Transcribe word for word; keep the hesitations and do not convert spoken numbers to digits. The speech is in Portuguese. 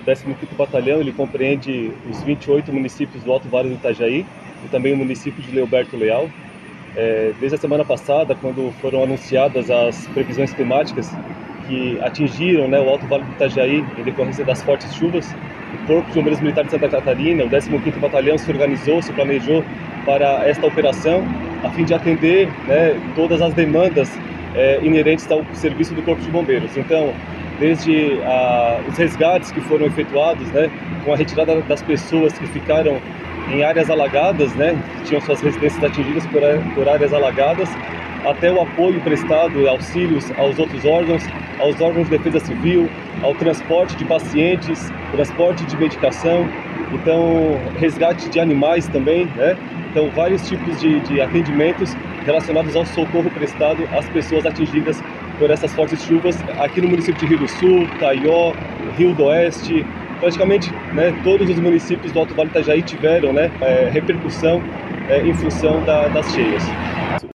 décimo quinto Batalhão, ele compreende os vinte e oito municípios do Alto Vale do Itajaí e também o município de Leoberto Leal. É, desde a semana passada, quando foram anunciadas as previsões climáticas que atingiram, né, o Alto Vale do Itajaí em decorrência das fortes chuvas, o Corpo de Bombeiros Militar de Santa Catarina, o décimo quinto Batalhão, se organizou, se planejou para esta operação, a fim de atender, né, todas as demandas é, inerentes ao serviço do Corpo de Bombeiros. Então, desde a, os resgates que foram efetuados, né, com a retirada das pessoas que ficaram em áreas alagadas, né, que tinham suas residências atingidas por, por áreas alagadas, até o apoio prestado e auxílios aos outros órgãos, aos órgãos de defesa civil, ao transporte de pacientes, transporte de medicação, então resgate de animais também, né? Então vários tipos de, de atendimentos relacionados ao socorro prestado às pessoas atingidas por essas fortes chuvas aqui no município de Rio do Sul, Taió, Rio do Oeste. Praticamente, né, todos os municípios do Alto Vale do Itajaí tiveram, né, é, repercussão é, em função da, das cheias.